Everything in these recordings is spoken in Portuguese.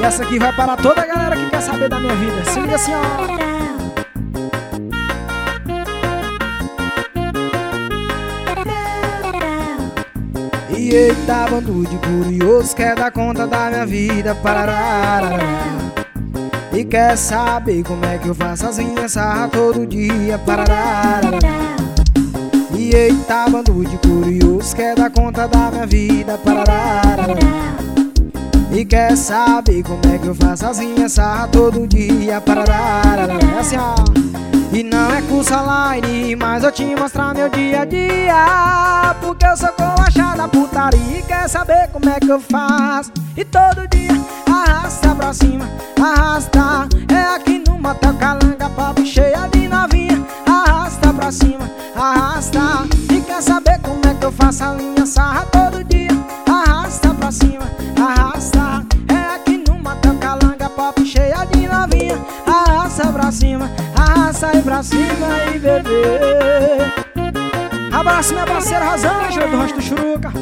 E essa aqui vai para toda a galera que quer saber da minha vida. Se liga assim, ó. E eita, bando de curioso, quer dar conta da minha vida. Parará. E quer saber como é que eu faço as minhas sarras todo dia. Parará. E eita, bando de curioso, quer dar conta da minha vida. Parará. E quer saber como é que eu faço as minhas sarras todo dia. Parará. É assim, ó. E não é curso online, mas eu te mostrar meu dia a dia. Porque eu sou colachada da putaria e quer saber como é que eu faço. E todo dia arrasta pra cima, arrasta. É aqui no Motel Calanga, papo cheia de novinha. Arrasta pra cima, arrasta. E quer saber como é que eu faço a minha sarra todo dia. Arrasta pra cima, arrasta. É aqui no Motel Calanga, papo cheia de novinha. Arrasta pra cima, arrasta aí pra cima e bebê. Abraço minha parceira Rosângela do Rosto do Churuca.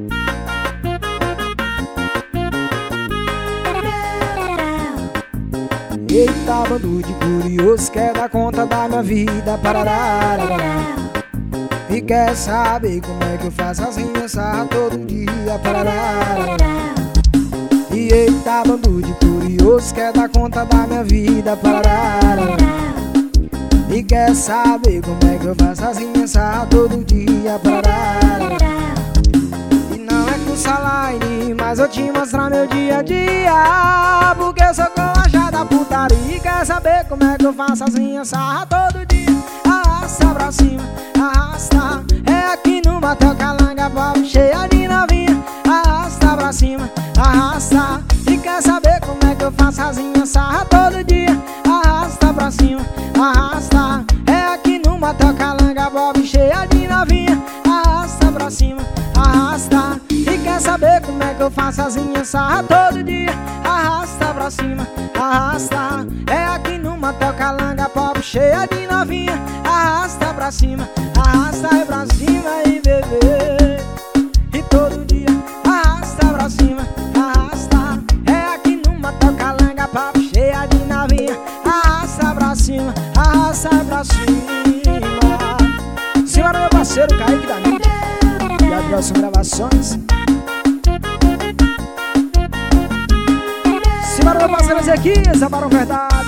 Eita, bando de curioso, quer dar conta da minha vida. Parará. E quer saber como é que eu faço as minhas sarras todo dia. Parará. E eita, bando de curioso, quer dar conta da minha vida. Parará. E quer saber como é que eu faço as minhas sarras todo dia. Parará. E não é curso online, mas eu te mostrar meu dia a dia. Porque eu sou colachada da putaria e quer saber como é que eu faço as minhas sarras todo dia. Arrasta pra cima, arrasta. É aqui no Motel Calanga, papo cheia de novinha. Arrasta pra cima, arrasta. E quer saber como é que eu faço as minhas sarras todo dia. Arrasta pra cima, arrasta. É aqui no Motel Calanga, papo cheia de novinha. Arrasta pra cima, arrasta. E quer saber como é que eu faço as minhas sarras todo dia. Arrasta pra cima, arrasta. É aqui no Motel Calanga, papo cheia de novinha. Arrasta pra cima, arrasta aí pra cima e bebê. E todo dia arrasta pra cima, arrasta. É aqui no Motel Calanga, papo cheia de novinha. Arrasta pra cima, arrasta aí pra cima. Simbora meu parceiro Kaique da mídia e a Adilson Gravações. Simbora meu parceiro Ezequias, a Barão Verdade.